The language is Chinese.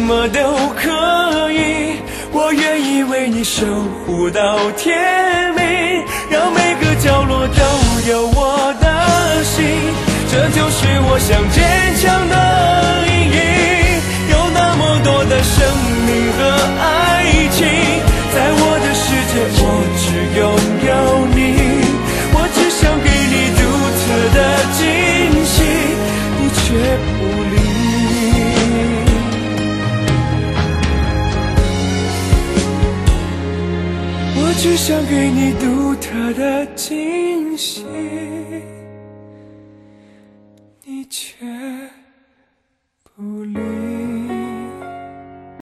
么都可以，我愿意为你守护到天明，让每个角落都有我的心，这就是我想坚强的意义。有那么多的生命和爱情，在我的世界我只拥有你，我只想给你独特的惊喜，你却不理。我只想给你独特的惊喜，你却不理。